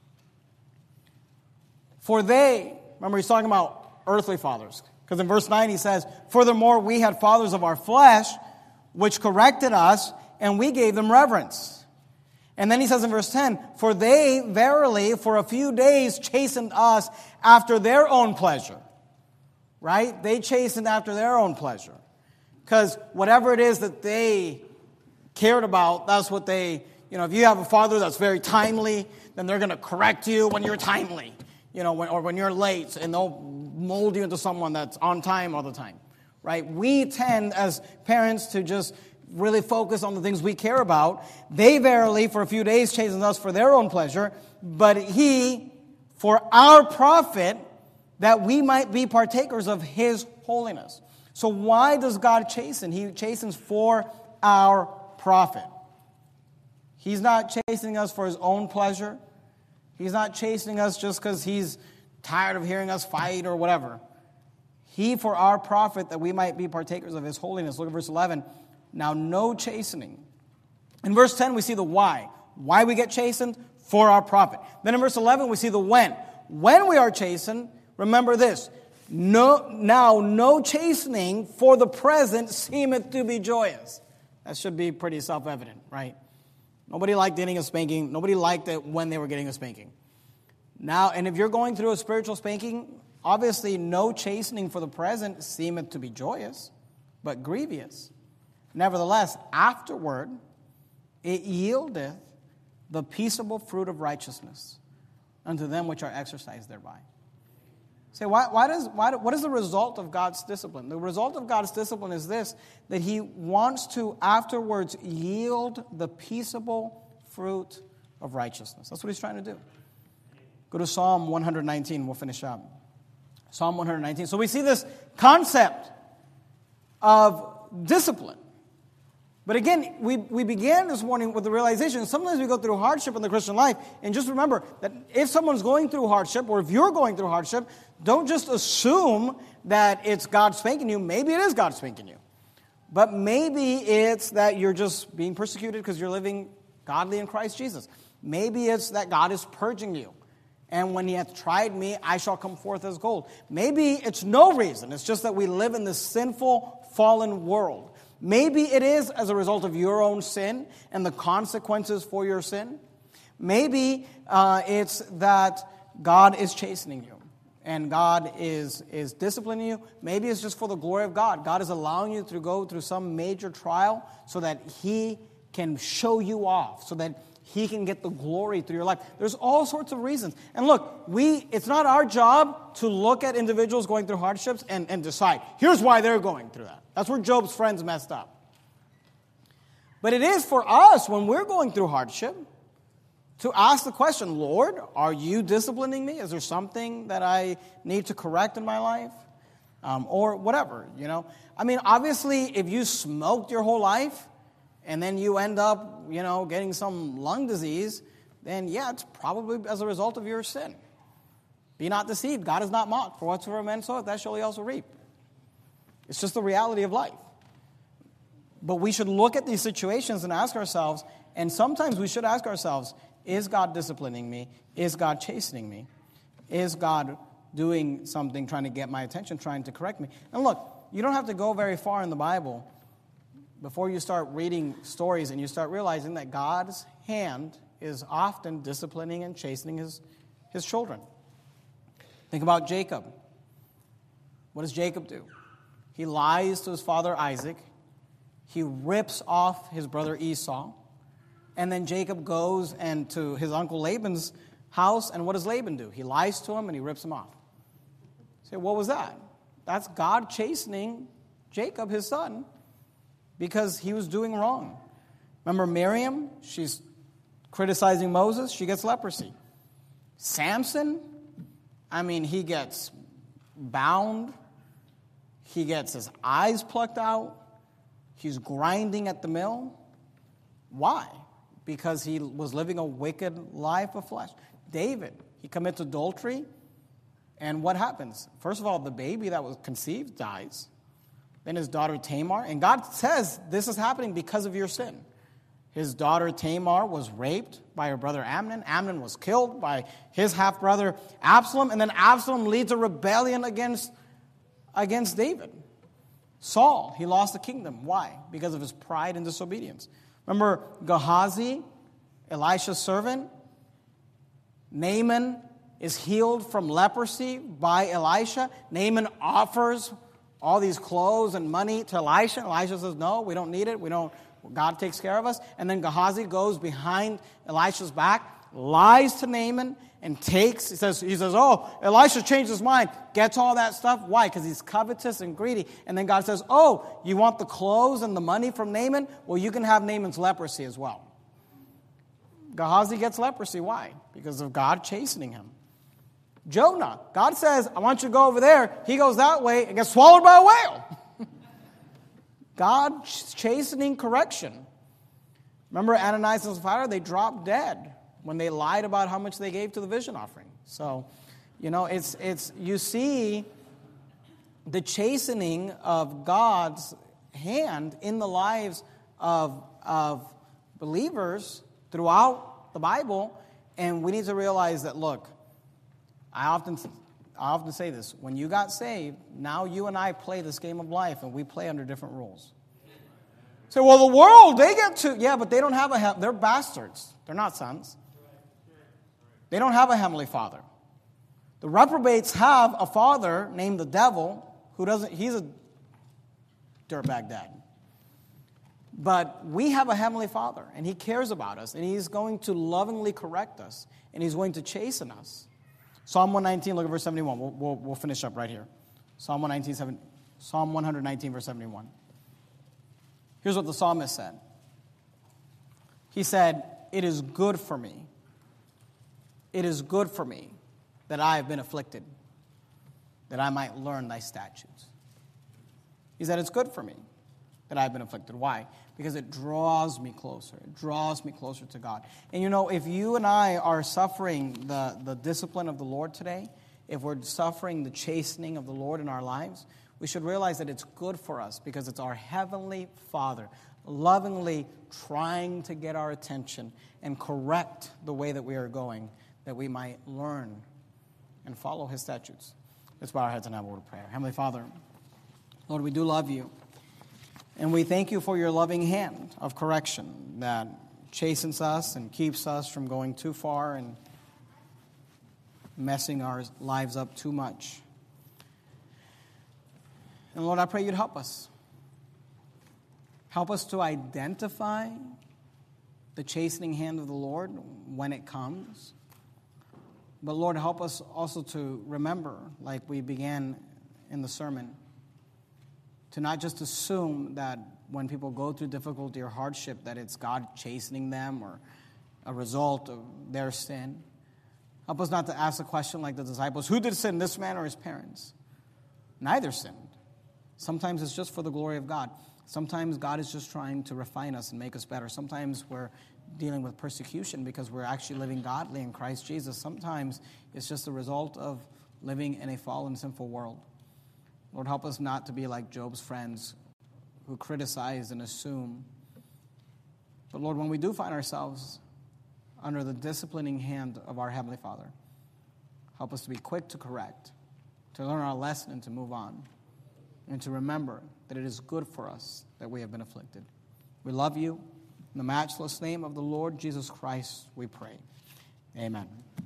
For they, remember he's talking about earthly fathers. Because in verse nine he says, furthermore, we had fathers of our flesh, which corrected us, and we gave them reverence. And then he says in verse ten, for they verily for a few days chastened us after their own pleasure. Right? They chastened after their own pleasure. Because whatever it is that they cared about, that's what they, you know, if you have a father that's very timely, then they're going to correct you when you're timely. You know, when, or when you're late, and they'll mold you into someone that's on time all the time, right? We tend, as parents, to just really focus on the things we care about. They verily, for a few days, chastened us for their own pleasure, but he, for our profit, that we might be partakers of his holiness. So why does God chasten? He chastens for our profit. He's not chastening us for his own pleasure. He's not chastening us just because he's tired of hearing us fight or whatever. He for our profit, that we might be partakers of his holiness. Look at verse eleven. Now no chastening. In verse ten, we see the why. Why we get chastened? For our profit. Then in verse eleven, we see the when. When we are chastened, remember this. No, now no chastening for the present seemeth to be joyous. That should be pretty self-evident, right? Nobody liked getting a spanking. Nobody liked it when they were getting a spanking. Now, and if you're going through a spiritual spanking, obviously no chastening for the present seemeth to be joyous, but grievous. Nevertheless, afterward, it yieldeth the peaceable fruit of righteousness unto them which are exercised thereby. Say, why, why does, why, what is the result of God's discipline? The result of God's discipline is this, that he wants to afterwards yield the peaceable fruit of righteousness. That's what he's trying to do. Go to Psalm one nineteen. We'll finish up. Psalm one nineteen. So we see this concept of discipline. But again, we, we began this morning with the realization sometimes we go through hardship in the Christian life. And just remember that if someone's going through hardship, or if you're going through hardship, don't just assume that it's God spanking you. Maybe it is God spanking you. But maybe it's that you're just being persecuted because you're living godly in Christ Jesus. Maybe it's that God is purging you. And when he hath tried me, I shall come forth as gold. Maybe it's no reason. It's just that we live in this sinful, fallen world. Maybe it is as a result of your own sin and the consequences for your sin. Maybe uh, it's that God is chastening you and God is, is disciplining you. Maybe it's just for the glory of God. God is allowing you to go through some major trial so that he can show you off, so that he can get the glory through your life. There's all sorts of reasons. And look, we it's not our job to look at individuals going through hardships and, and decide, here's why they're going through that. That's where Job's friends messed up. But it is for us, when we're going through hardship, to ask the question, Lord, are you disciplining me? Is there something that I need to correct in my life? Um, or whatever, you know. I mean, obviously, if you smoked your whole life, and then you end up, you know, getting some lung disease, then yeah, it's probably as a result of your sin. Be not deceived. God is not mocked. For whatsoever man soweth, that shall he also reap. It's just the reality of life. But we should look at these situations and ask ourselves, and sometimes we should ask ourselves, is God disciplining me? Is God chastening me? Is God doing something, trying to get my attention, trying to correct me? And look, you don't have to go very far in the Bible before you start reading stories and you start realizing that God's hand is often disciplining and chastening his, his children. Think about Jacob. What does Jacob do? He lies to his father Isaac, He rips off his brother Esau. And then Jacob goes and to his uncle Laban's house. And what does Laban do? He lies to him and he rips him off. You say, what was that? That's God chastening Jacob, his son, because he was doing wrong. Remember Miriam? She's criticizing Moses. She gets leprosy. Samson, I mean, he gets bound. He gets his eyes plucked out. He's grinding at the mill. Why? Because he was living a wicked life of flesh. David, he commits adultery. And what happens? First of all, the baby that was conceived dies. Then his daughter Tamar. And God says this is happening because of your sin. His daughter Tamar was raped by her brother Amnon. Amnon was killed by his half-brother Absalom. And then Absalom leads a rebellion against, against David. Saul, he lost the kingdom. Why? Because of his pride and disobedience. Remember Gehazi, Elisha's servant? Naaman is healed from leprosy by Elisha. Naaman offers all these clothes and money to Elisha. Elisha says, no, we don't need it. We don't. God takes care of us. And then Gehazi goes behind Elisha's back, lies to Naaman, and takes, he says, he says, oh, Elisha changed his mind, gets all that stuff. Why? Because he's covetous and greedy. And then God says, oh, you want the clothes and the money from Naaman? Well, you can have Naaman's leprosy as well. Gehazi gets leprosy. Why? Because of God chastening him. Jonah, God says, I want you to go over there. He goes that way and gets swallowed by a whale. God chastening correction. Remember Ananias and Sapphira? They dropped dead when they lied about how much they gave to the vision offering. So, you know, it's it's you see the chastening of God's hand in the lives of of believers throughout the Bible, and we need to realize that, look, I often I often say this, when you got saved, now you and I play this game of life, and we play under different rules. So, well, the world, they get to, yeah, but they don't have a, they're bastards. They're not sons. They don't have a heavenly father. The reprobates have a father named the devil who doesn't, he's a dirtbag dad. But we have a heavenly father, and he cares about us, and he's going to lovingly correct us, and he's going to chasten us. Psalm one nineteen, look at verse seventy-one. We'll, we'll, we'll finish up right here. Psalm one nineteen, seven, Psalm one nineteen, verse seventy-one. Here's what the psalmist said. He said, it is good for me. It is good for me that I have been afflicted, that I might learn thy statutes. He said, it's good for me that I've been afflicted. Why? Because it draws me closer. It draws me closer to God. And you know, if you and I are suffering the, the discipline of the Lord today, if we're suffering the chastening of the Lord in our lives, we should realize that it's good for us because it's our heavenly Father lovingly trying to get our attention and correct the way that we are going, that we might learn and follow his statutes. Let's bow our heads and have a word of prayer. Heavenly Father, Lord, we do love you. And we thank you for your loving hand of correction that chastens us and keeps us from going too far and messing our lives up too much. And Lord, I pray you'd help us. Help us to identify the chastening hand of the Lord when it comes. But Lord, help us also to remember, like we began in the sermon, to not just assume that when people go through difficulty or hardship that it's God chastening them or a result of their sin. Help us not to ask a question like the disciples, who did sin, this man or his parents? Neither sinned. Sometimes it's just for the glory of God. Sometimes God is just trying to refine us and make us better. Sometimes we're dealing with persecution because we're actually living godly in Christ Jesus. Sometimes it's just a result of living in a fallen, sinful world. Lord, help us not to be like Job's friends who criticize and assume. But Lord, when we do find ourselves under the disciplining hand of our Heavenly Father, help us to be quick to correct, to learn our lesson and to move on, and to remember that it is good for us that we have been afflicted. We love you. In the matchless name of the Lord Jesus Christ, we pray. Amen.